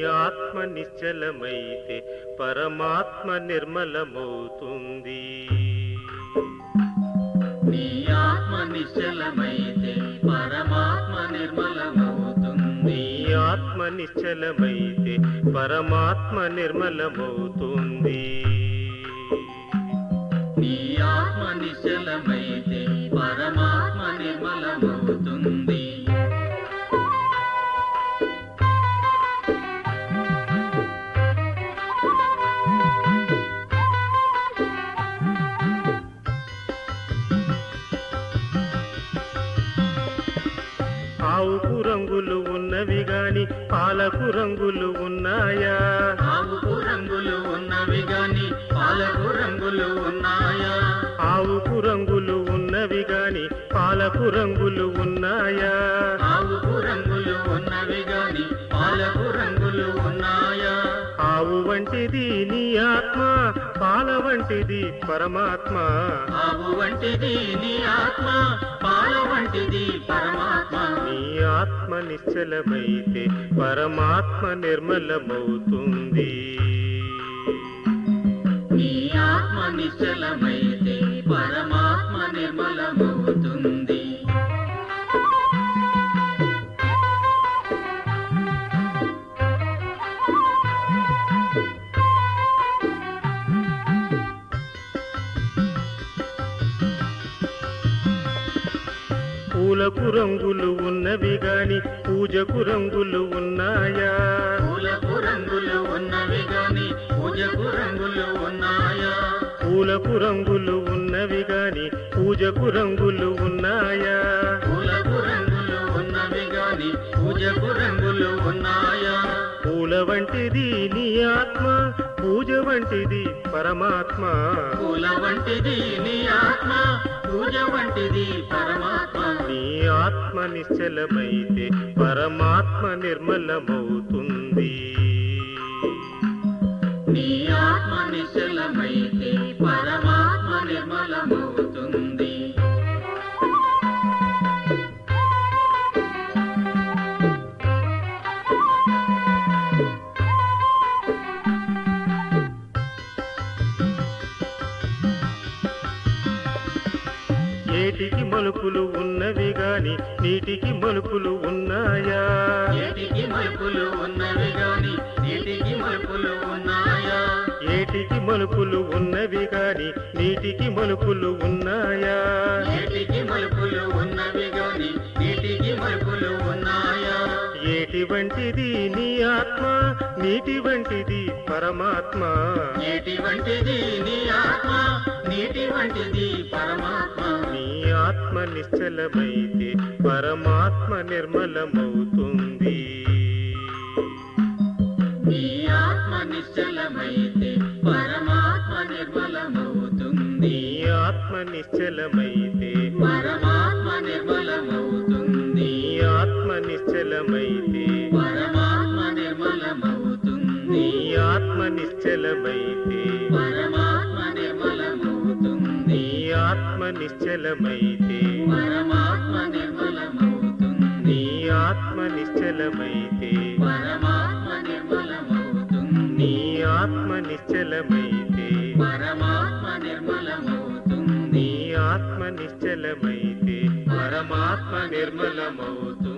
ఆత్మ నిశ్చలమైతే పరమాత్మ నిర్మలమవుతుంది. నీ ఆత్మ నిశ్చలమైతే పరమాత్మ నిర్మలమవుతుంది. నీ ఆత్మ నిశ్చలమైతే పరమాత్మ నిర్మలమవుతుంది. నీ ఆత్మ నిశ్చలమైతే పరమాత్మ నిర్మలమవుతుంది. ఆవుకు రంగులు ఉన్నవి గాని పాలకు రంగులు ఉన్నాయా? ఆవుకు రంగులు ఉన్నవి గాని పాలకు రంగులు ఉన్నాయా? ఆవుకు రంగులు ఉన్నవి గాని పాలకు రంగులు ఉన్నాయా? ఆవుకు రంగులు ఉన్నవి గాని పాలకు రంగులు ఉన్నాయా? ఆవు వంటిది నీ ఆత్మ, పాల వంటిది పరమాత్మ. ఆవు వంటిది నీ ఆత్మ, పాల వంటిది పరమాత్మ. నీ ఆత్మ నిశ్చలమైతే పరమాత్మ నిర్మలమవుతుంది. నీ ఆత్మ నిశ్చలమైతే పరమాత్మ నిర్మలమవుతుంది. పూలకు రంగులు ఉన్నవి గాని పూజకు రంగులు ఉన్నాయా? పూలకు రంగులు ఉన్నవి గాని పూజకు రంగులు ఉన్నాయా? పూలకు రంగులు ఉన్నవి గాని పూజకు రంగులు ఉన్నాయా? పూలకు రంగులు ఉన్నవి గాని పూజకు రంగులు ఉన్నాయా? పూల వంటిది నీ ఆత్మ, పూజ వంటిది పరమాత్మ. పూల వంటిది నీ ఆత్మ, పూజ వంటిది పరమాత్మ. నీ ఆత్మ నిశ్చలమైతే పరమాత్మ నిర్మలమవుతుంది. నీ ఆత్మ నిశ్చలమైతే పరమాత్మ నిర్మలమవుతుంది. ఏటికి మలుపులు ఉన్నవి గాని నీటికి మలుపులు ఉన్నాయా? ఏటికి మలుపులు ఉన్నవి గాని నీటికి మలుపులు ఉన్నాయా? ఏటికి మలుపులు ఉన్నవి గాని నీటికి మలుపులు ఉన్నాయా? ఏటికి మలుపులు ఉన్నవి గాని నీటికి మలుపులు ఉన్నాయా? ఏటి వంటిది నీ ఆత్మ, నీటి వంటిది పరమాత్మ. ఏటి వంటిది నీ ఆత్మ, నీటి వంటిది పరమాత్మ. నీ ఆత్మ నిశ్చలమైతే పరమాత్మ నిర్మలమవుతుంది. నీ ఆత్మ నిశ్చలమైతే పరమాత్మ నిర్మలమవుతుంది. నీ ఆత్మ నిశ్చలమైతే పరమాత్మ నిర్మలమవుతుంది. నీ ఆత్మ నిశ్చలమైతే పరమాత్మ నిర్మలమవుతుంది. నీ ఆత్మ నిశ్చలమైతే పరమాత్మ నిర్మలమవుతుంది. నీ ఆత్మ నిశ్చలమైతే పరమాత్మ నిర్మలమవుతుంది. నీ ఆత్మ నిశ్చలమైతే పరమాత్మ నిర్మలమవుతుంది. నీ ఆత్మ నిశ్చలమైతే పరమాత్మ నిర్మలమవుతుంది. నీ ఆత్మ నిశ్చలమైతే పరమాత్మ నిర్మలమవుతుంది.